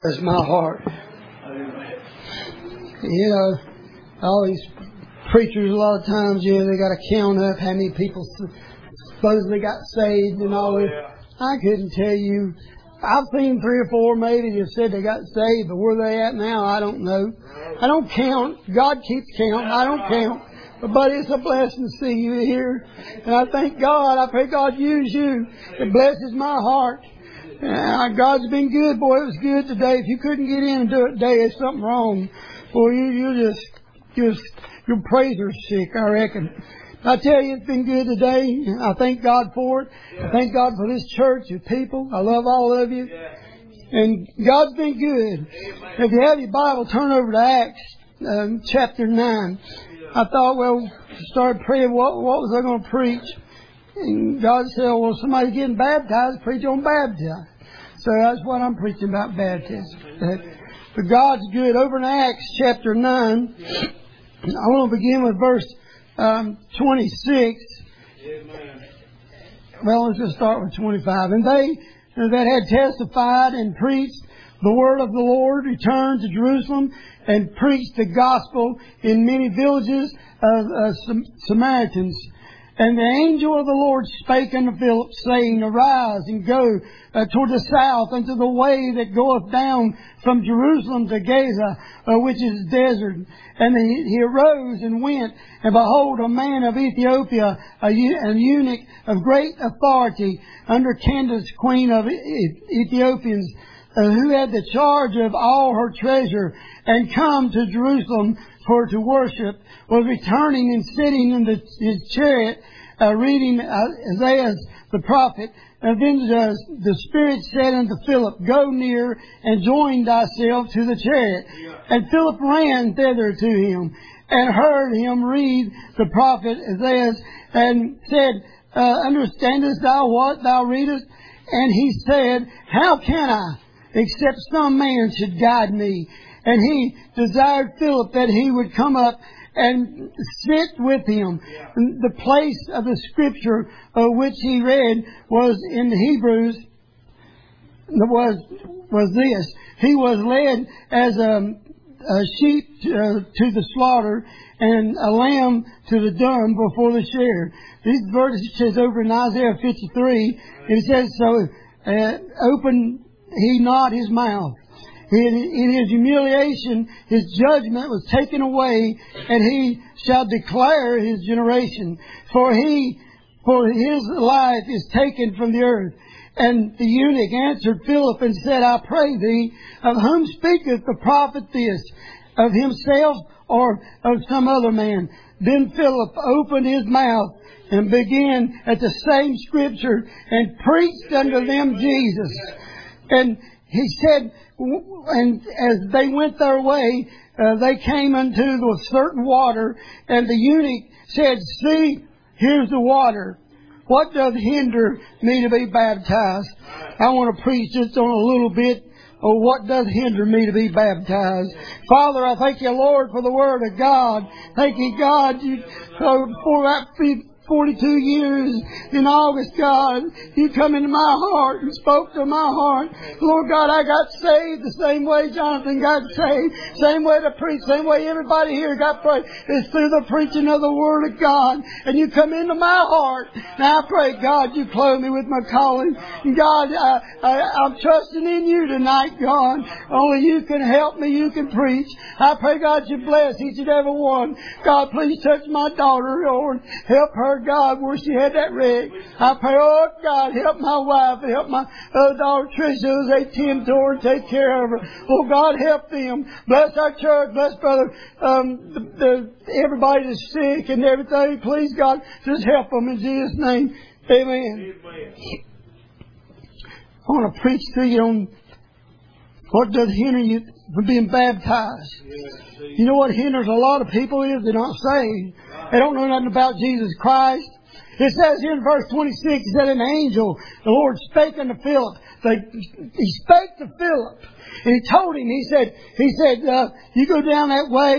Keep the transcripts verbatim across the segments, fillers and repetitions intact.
That's my heart. You know, all these preachers, a lot of times, you know, they got to count up how many people supposedly got saved and all this. I couldn't tell you. I've seen three or four maybe that said they got saved, but where they at now, I don't know. I don't count. God keeps count. I don't count. But it's a blessing to see you here. And I thank God. I pray God use you. It blesses my heart. Uh, God's been good, boy. It was good today. If you couldn't get in and do it today, there's something wrong. Boy, you you just just your praiser's sick, I reckon. I tell you, it's been good today. I thank God for it. I thank God for this church, your people. I love all of you. And God's been good. If you have your Bible, turn over to Acts um, chapter nine. I thought, well, started praying. What what was I going to preach? And God said, well, somebody's getting baptized, preach on baptism. So that's what I'm preaching about, baptism. But God's good. Over in Acts chapter nine, I want to begin with verse um, twenty-six. Amen. Well, let's just start with twenty-five. And they that had testified and preached the word of the Lord returned to Jerusalem and preached the gospel in many villages of uh, Samaritans. And the angel of the Lord spake unto Philip, saying, Arise and go uh, toward the south unto the way that goeth down from Jerusalem to Gaza, uh, which is desert. And he, he arose and went, and behold, a man of Ethiopia, a, an eunuch of great authority, under Candace, queen of Ethiopians, uh, who had the charge of all her treasure, and come to Jerusalem for to worship, was returning and sitting in the, his chariot, uh, reading uh, Isaiah the prophet. And then the, the Spirit said unto Philip, Go near and join thyself to the chariot. Yeah. And Philip ran thither to him, and heard him read the prophet Isaiah, and said, uh, Understandest thou what thou readest? And he said, How can I, except some man should guide me? And he desired Philip that he would come up and sit with him. Yeah. The place of the scripture uh, which he read was in Hebrews, was was this. He was led as a, a sheep uh, to the slaughter, and a lamb to the dumb before the shear. These verses over in Isaiah fifty-three, it says, So uh, open he not his mouth. In, in his humiliation, his judgment was taken away, and he shall declare his generation. For he, for his life is taken from the earth. And the eunuch answered Philip and said, I pray thee, of whom speaketh the prophet this? Of himself or of some other man? Then Philip opened his mouth and began at the same scripture and preached unto them Jesus. And he said, and as they went their way, uh, they came unto a certain water, and the eunuch said, See, here's the water. What doth hinder me to be baptized? I want to preach just on a little bit of what does hinder me to be baptized. Father, I thank you, Lord, for the Word of God. Thank you, God, you, uh, for that forty-two years in August, God, you come into my heart and spoke to my heart. Lord God, I got saved the same way Jonathan got saved, same way to preach, same way everybody here got prayed. It's through the preaching of the Word of God. And you come into my heart. Now I pray, God, you clothe me with my calling. And God, I, I, I'm trusting in you tonight, God. Only you can help me. You can preach. I pray, God, you bless each and every one. God, please touch my daughter, Lord. Help her, God, where she had that wreck. I pray, oh God, help my wife, help my uh, daughter Tricia as they tend to her and take care of her. Oh God, help them. Bless our church, bless brother, um, the, the, everybody that's sick and everything. Please, God, just help them in Jesus' name. Amen. Amen. I want to preach to you on what does hinder you from being baptized. Yeah, you know what hinders a lot of people is they're not saved. They don't know nothing about Jesus Christ. It says here in verse twenty-six, it said an angel, the Lord spake unto Philip. They, he spake to Philip. And he told him, he said, he said, uh, you go down that way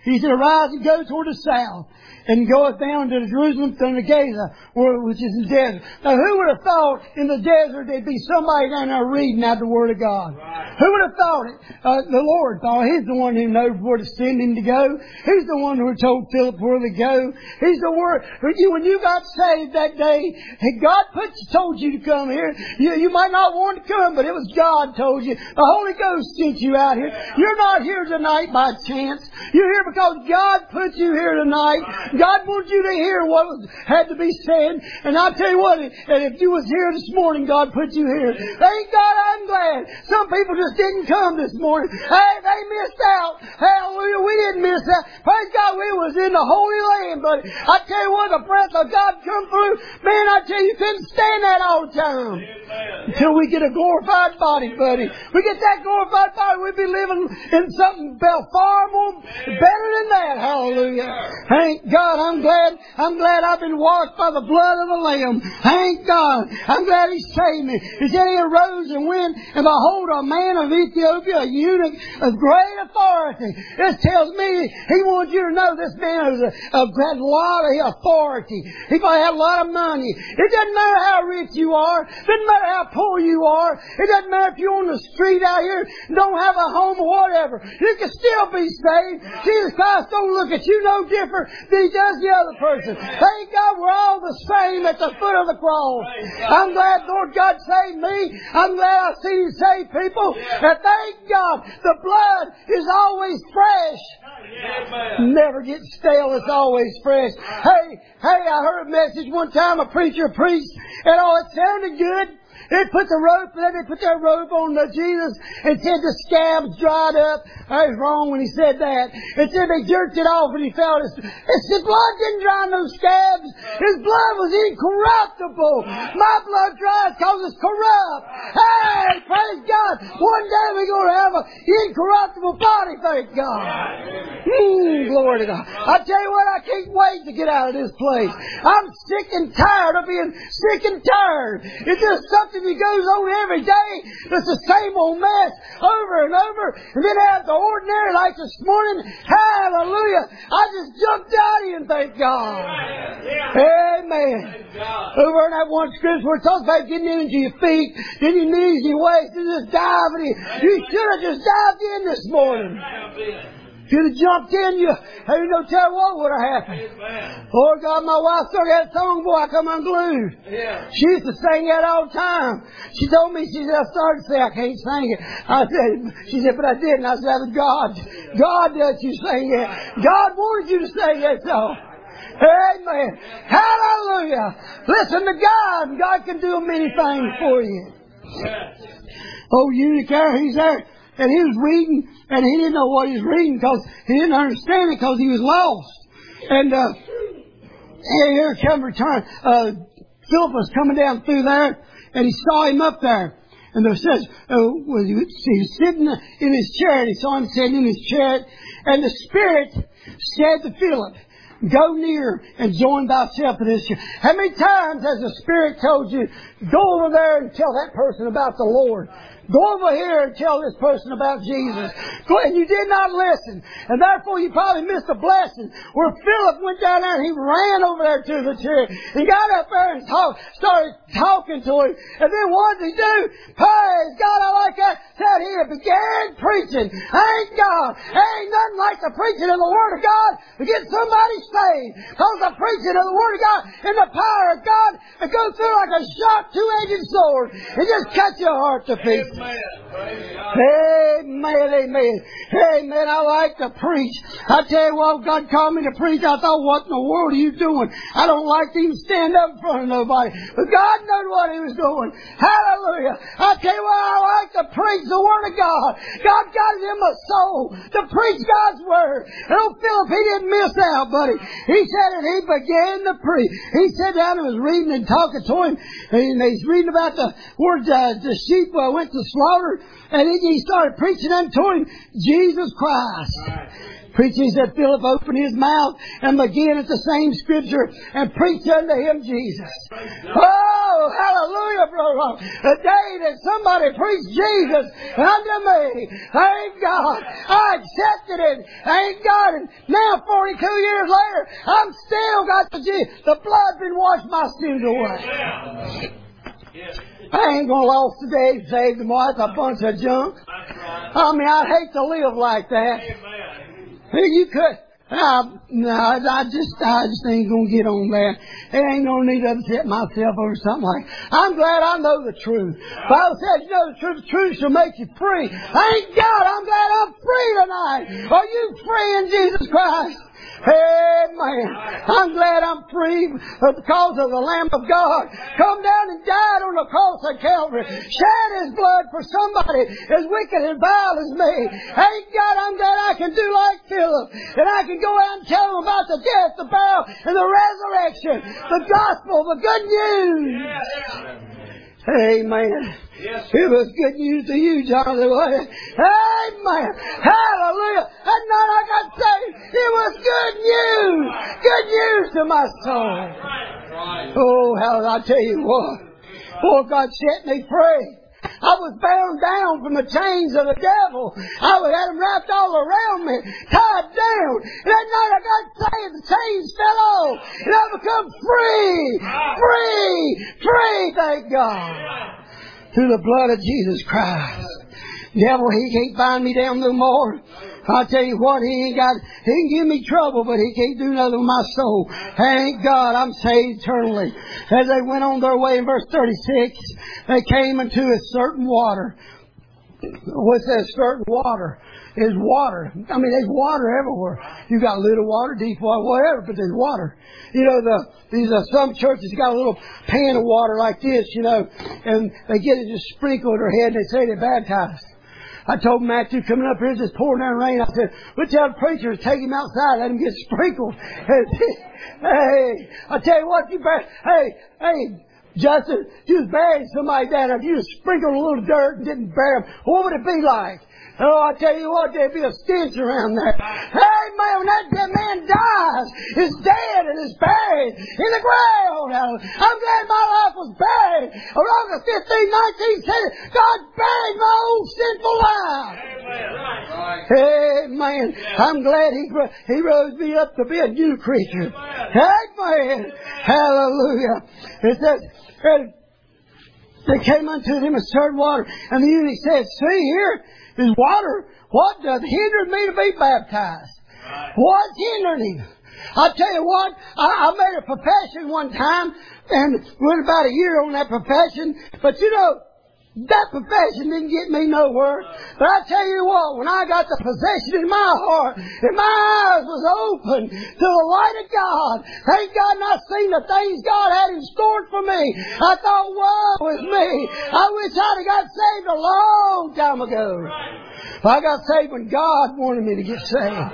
He said, arise and go toward the south, and goeth down to Jerusalem, to Gaza, which is the desert. Now, who would have thought in the desert there'd be somebody down there reading out the Word of God? Right. Who would have thought it? Uh, the Lord thought. He's the one who knows where to send him to go. He's the one who told Philip where to go. He's the word. When you, when you got saved that day, God put, told you to come here. You, you might not want to come, but it was God told you. The Holy Ghost sent you out here. You're not here tonight by chance. You're here because God put you here tonight. God wants you to hear what was, had to be said. And I'll tell you what, and if you was here this morning, God put you here. Thank God, I'm glad. Some people just didn't come this morning. Hey, they missed out. Hallelujah, we didn't miss out. Praise God, we was in the Holy Land. But I tell you what, the breath of God come through. Man, I tell you, you couldn't stand that all the time. Until we get a glorified body, buddy. We get that glorified body, we'll be living in something far more better than that. Hallelujah. Thank God. I'm glad, I'm glad I've been washed by the blood of the Lamb. Thank God. I'm glad He saved me. He said He arose and went, and behold, a man of Ethiopia, a eunuch of great authority. This tells me He wants you to know this man was a, a, had a lot of authority. He probably had a lot of money. It doesn't matter how rich you are. It doesn't matter how poor you are. It doesn't matter if you're on the street out here and don't have a home or whatever. You can still be saved. Jesus Christ don't look at you no different than He does the other person. Thank God we're all the same at the foot of the cross. I'm glad Lord God saved me. I'm glad I see You save people. And thank God the blood is always fresh. Never gets stale. It's always fresh. Hey, hey, I heard a message one time, a preacher preached, and oh, it sounded good. They put the rope, then they put that rope on the Jesus and said the scabs dried up. I was wrong when he said that. It said they jerked it off and he felt it. His blood didn't dry no scabs. His blood was incorruptible. My blood dries because it's corrupt. Hey, praise God. One day we're going to have an incorruptible body, thank God. Mm, glory to God. I tell you what, I can't wait to get out of this place. I'm sick and tired of being sick and tired. It's just something that goes on every day. It's the same old mess over and over. And then have the ordinary like this morning. Hallelujah. I just jumped out of here and thank God. Amen. Over in that one scripture where it talks about getting into your feet, then your knees, your waist, and just diving in. You should have just dived in this morning. If you'd have jumped in, you ain't no tell what would have happened. Lord God, my wife started that song, boy, I come unglued. Yeah. She used to sing that all the time. She told me, she said, I started to say, I can't sing it. I said, she said, but I did. And I said, that was God. God let you sing it. God wanted you to sing that song. Amen. Hallelujah. Listen to God. God can do many things for you. Oh, eunuch there, he's there. And he was reading, and he didn't know what he was reading because he didn't understand it because he was lost. And uh, here come return. Uh, Philip was coming down through there, and he saw him up there. And there says, uh, was he, he was sitting in his chariot. He saw him sitting in his chariot, and the Spirit said to Philip, go near and join thyself to this. How many times has the Spirit told you, go over there and tell that person about the Lord? Go over here and tell this person about Jesus. Go, and you did not listen. And therefore you probably missed a blessing. Where Philip went down there and he ran over there to the chariot. He got up there and talk, started talking to him. And then what did he do? Praise God, I like that. Said he began preaching. Thank God. Ain't nothing like the preaching of the Word of God to get somebody saved. Because the preaching of the Word of God and the power of God it goes through like a sharp two-edged sword. It just cuts your heart to pieces. Amen. Amen, amen. Amen. I like to preach. I tell you what, God called me to preach. I thought, what in the world are you doing? I don't like to even stand up in front of nobody. But God knew what He was doing. Hallelujah. I tell you what, I like to preach the Word of God. God got it in my soul to preach God's Word. And old Philip, he didn't miss out, buddy. He said it, he began to preach. He sat down and was reading and talking to him. And he's reading about the word uh, the sheep uh, went to slaughter. And then he started preaching unto him. knowing Jesus Christ. Preaching, he said, Philip opened his mouth and began at the same scripture and preached unto him Jesus. Oh, hallelujah, brother. The day that somebody preached Jesus unto me, thank God, I accepted it. Thank God. And now, forty-two years later, I'm still got the Jesus. The blood been washed my sins away. I ain't gonna lose today, save tomorrow. It's a bunch of junk. I mean, I'd hate to live like that. You could. Uh, no, I just, I just ain't gonna get on that. It ain't no need to upset myself over something like that. I'm glad I know the truth. The Bible says, you know the truth, the truth shall make you free. Thank God, I'm glad I'm free tonight. Are you free in Jesus Christ? Amen. I'm glad I'm free because of the Lamb of God. Come down and died on the cross of Calvary. Shed His blood for somebody as wicked and vile as me. Thank God I'm glad I can do like Philip. And I can go out and tell them about the death, the burial, and the resurrection. The gospel, the good news. Amen. Yes, it was good news to you, Jonathan. Amen. Hallelujah. That night I got saved. It was good news. Good news to my soul. Oh, how I tell you what. Boy, God set me free. I was bound down from the chains of the devil. I had them wrapped all around me, tied down. And that night I got saved, the chains fell off. And I become free, free, free, thank God. Through the blood of Jesus Christ. Devil, he can't bind me down no more. I'll tell you what, he ain't got, he can give me trouble, but he can't do nothing with my soul. Thank God I'm saved eternally. As they went on their way in verse thirty-six, they came into a certain water. What's that certain water? Is water. I mean, there's water everywhere. You got little water, deep water, whatever, but there's water. You know, the these uh, some churches got a little pan of water like this, you know, and they get it just sprinkled in their head and they say they're baptized. I told Matthew coming up here, it's just pouring down rain. I said, we'll tell the preacher to take him outside, let him get sprinkled. Hey, I tell you what, you better, hey, hey, Justin, if you was burying somebody down there, if you was sprinkled a little dirt and didn't bury them, what would it be like? Oh, I tell you what, there'd be a stench around there. Hey, man, when that, that man dies, he's dead and is buried in the ground. I'm glad my life was buried around the fifteenth, nineteenth century. God buried my old sinful life. Amen. I'm glad He He rose me up to be a new creature. Amen. Hallelujah. It says, they came unto him a certain water, and the eunuch said, see here is water. What does hinder me to be baptized? Right. What's hindering him? I tell you what, I, I made a profession one time, and went about a year on that profession. But you know, that profession didn't get me nowhere. But I tell you what, when I got the possession in my heart, and my eyes was open to the light of God, thank God, and I seen the things God had in store for me. I thought, woe is me. I wish I'd have got saved a long time ago. But I got saved when God wanted me to get saved.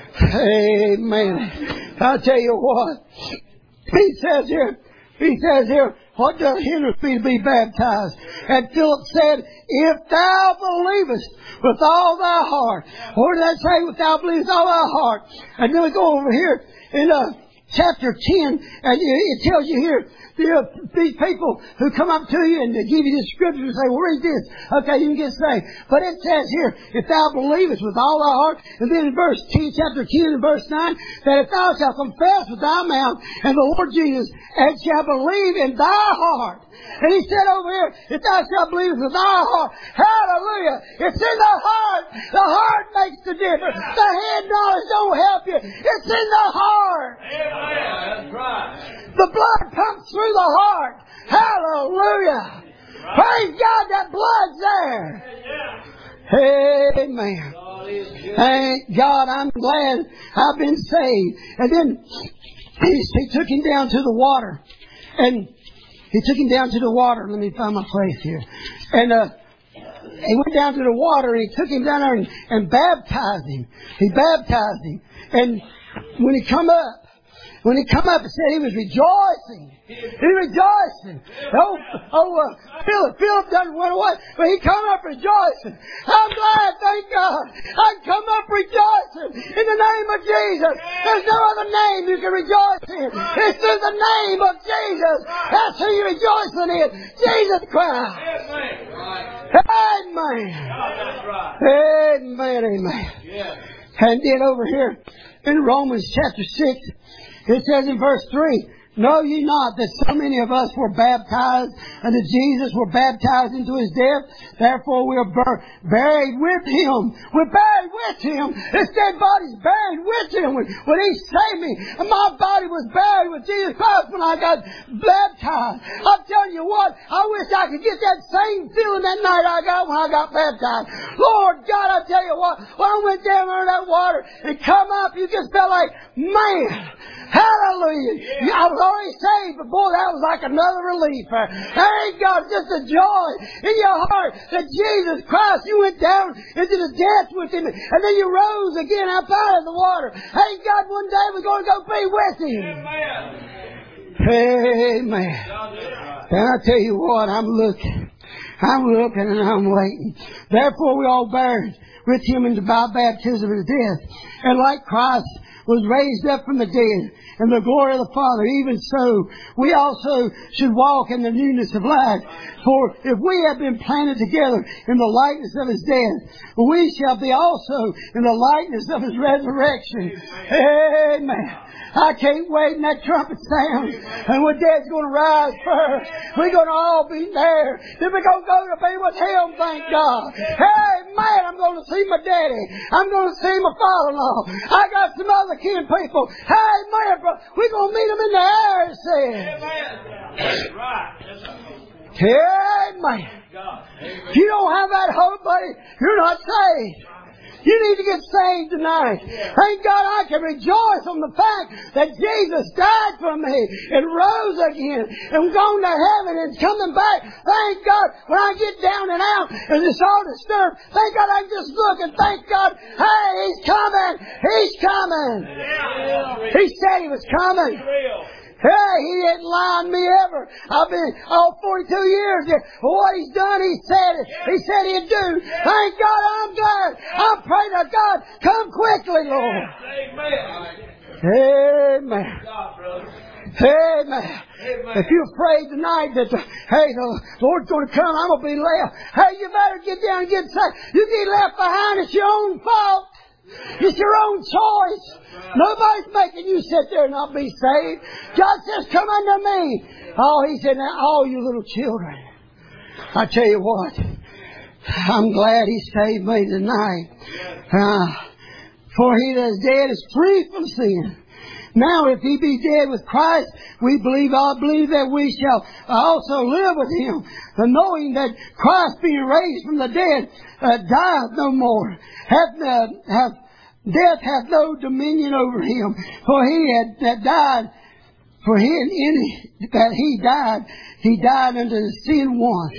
Amen. I tell you what, He says here, He says here, what does hinder me to be baptized? And Philip said, if thou believest with all thy heart. What did that say? If thou believest with all thy heart. And then we go over here in uh, chapter ten, and it tells you here, these people who come up to you and they give you this scripture and say, well, read this. Okay, you can get saved. But it says here, if thou believest with all thy heart, and then in verse ten, chapter ten and verse nine, that if thou shalt confess with thy mouth and the Lord Jesus, and shalt believe in thy heart. And he said over here, if thou shalt believe with thy heart, hallelujah, it's in the heart. The heart makes the difference. The head knowledge don't help you. It's in the heart. Amen. That's right. The blood pumps through the heart. Hallelujah. Right. Praise God, that blood's there. Yeah. Amen. Thank God, I'm glad I've been saved. And then he, he took him down to the water. And he took him down to the water. Let me find my place here. And uh, he went down to the water and he took him down there and, and baptized him. He baptized him. And when he come up, When he come up and said he was rejoicing. He rejoicing. Oh, oh uh, Philip, Philip doesn't run away, but he come up rejoicing. I'm glad, thank God, I come up rejoicing in the name of Jesus. There's no other name you can rejoice in. It's through the name of Jesus. That's who you're rejoicing in. Jesus Christ. Amen. Amen. Amen. And then over here in Romans chapter six, it says in verse three, know ye not that so many of us were baptized unto Jesus, were baptized into His death? Therefore we are bur- buried with Him. We're buried with Him. This dead body's buried with Him. When, when He saved me, and my body was buried with Jesus Christ when I got baptized. I'm telling you what, I wish I could get that same feeling that night I got when I got baptized. Lord God, I tell you what, when I went down under that water and come up, you just felt like, man, hallelujah. Yeah. I was already saved, but boy, that was like another relief. Thank God, just the joy in your heart that Jesus Christ, you went down into the depths with Him, and then you rose again up out of the water. Thank God, one day we're going to go be with Him. Amen. Amen. And I tell you what, I'm looking. I'm looking and I'm waiting. Therefore we all buried with Him into by baptism into death. And like Christ was raised up from the dead, and the glory of the Father, even so, we also should walk in the newness of life. For if we have been planted together in the likeness of His death, we shall be also in the likeness of His resurrection. Amen. I can't wait when that trumpet sounds, and when Dad's going to rise first, we're going to all be there. Then we're going to go to be with Him, thank God. Hey, man, I'm going to see my daddy. I'm going to see my father-in-law. I got some other kin people. Hey, man, we're going to meet them in the air, it says. Amen. Right. Amen. If you don't have that hope, buddy, you're not saved. You need to get saved tonight. Thank God I can rejoice on the fact that Jesus died for me and rose again and gone to heaven and coming back. Thank God when I get down and out and it's all disturbed, thank God I can just look and thank God, hey, He's coming. He's coming. He said He was coming. Hey, He didn't lie on me ever. I've been all forty-two years. What He's done, He said it. He said He'd do. Thank God I'm glad. I'm praying to God, come quickly, Lord. Amen. Amen. Amen. If you're afraid tonight that, the, hey, the Lord's going to come, I'm going to be left. Hey, you better get down and get saved. You get left behind, it's your own fault. It's your own choice. Nobody's making you sit there and not be saved. God says, come unto me. Oh, He said, now all you little children. I tell you what, I'm glad He saved me tonight. Uh, for he that is dead is free from sin. Now, if he be dead with Christ, we believe, I believe that we shall also live with Him, knowing that Christ being raised from the dead uh, dieth no more. Hath, uh, hath, death hath no dominion over Him. For He had that died, for He in, in that He died, He died unto the sin once.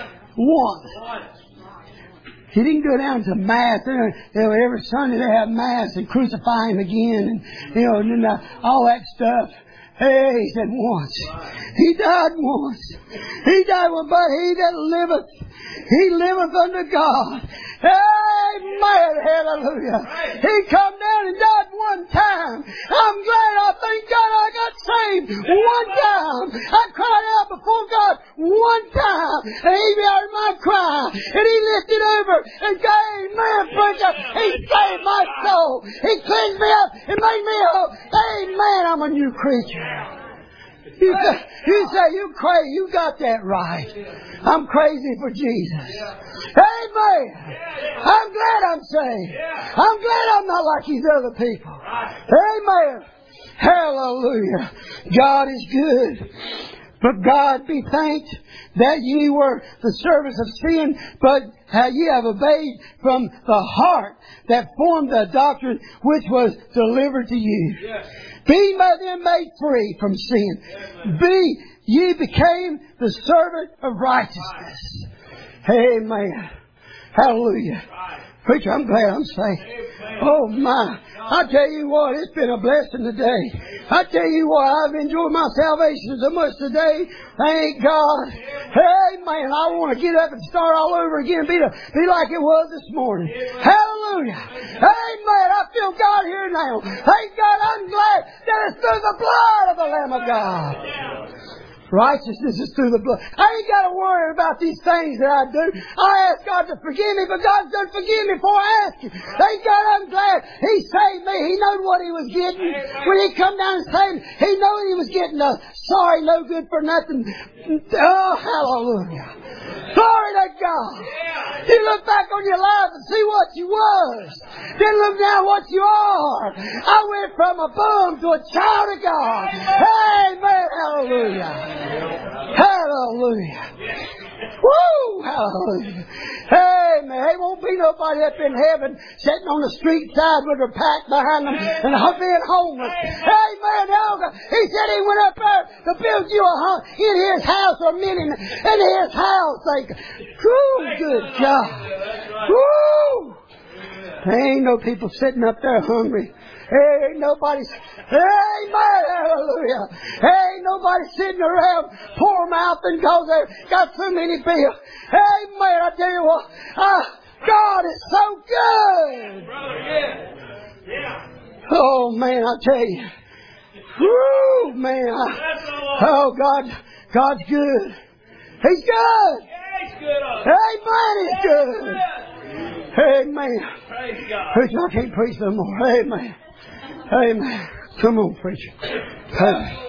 Once. He didn't go down to Mass. You know, every Sunday they have Mass and crucify Him again, and you know, and then uh, all that stuff. Hey, He said once. He died once. He died once, but he that liveth, he liveth unto God. Amen. Hallelujah. He come down and died one time. I'm glad. I thank God I got saved one time. I cried out before God one time, and He heard my cry, and He lifted over and gave me a preacher. He saved my soul. He cleansed me up and made me whole. Amen. I'm a new creature. You say, you say you crazy. You got that right. I'm crazy for Jesus. Amen. I'm glad I'm saved. I'm glad I'm not like these other people. Amen. Hallelujah. God is good. But God be thanked that ye were the servants of sin, but how ye have obeyed from the heart that formed the doctrine which was delivered to you. Yes. Being by them made free from sin, yes, be ye became the servant of righteousness. Amen. Hallelujah. Preacher, I'm glad I'm saved. Oh my. I tell you what, it's been a blessing today. I tell you what, I've enjoyed my salvation so much today. Thank God. Amen. I want to get up and start all over again. Be, to, be like it was this morning. Hallelujah. Hallelujah. Amen. I feel God here now. Thank God, I'm glad that it's through the blood of the Lamb of God. Righteousness is through the blood. I ain't got to worry about these things that I do. I ask God to forgive me, but God's done forgive me before I ask Him. Thank God I'm glad He saved me. He knew what He was getting. When He come down and saved me, He knew He was getting a sorry, no good for nothing. Oh, hallelujah. Glory to God. You look back on your life and see what you was. Then look now what you are. I went from a bum to a child of God. Amen. Hallelujah. Hallelujah. Woo! Hallelujah. Amen. There won't be nobody up in heaven sitting on the street side with their pack behind them and being homeless. Amen. He said He went up there to build you a home in His house or men in, in His house. Like, woo, good God. Woo! There ain't no people sitting up there hungry. Hey, ain't nobody, amen, hallelujah. Ain't nobody sitting around poor mouthing because they've got so many bills. Amen, I tell you what, uh, God is so good. Oh, man, I tell you. Woo, man. I, oh, God, God's good. He's good. Amen, He's good. Amen. Preacher, I can't preach no more. Amen. Amen. Come on, preacher. Amen.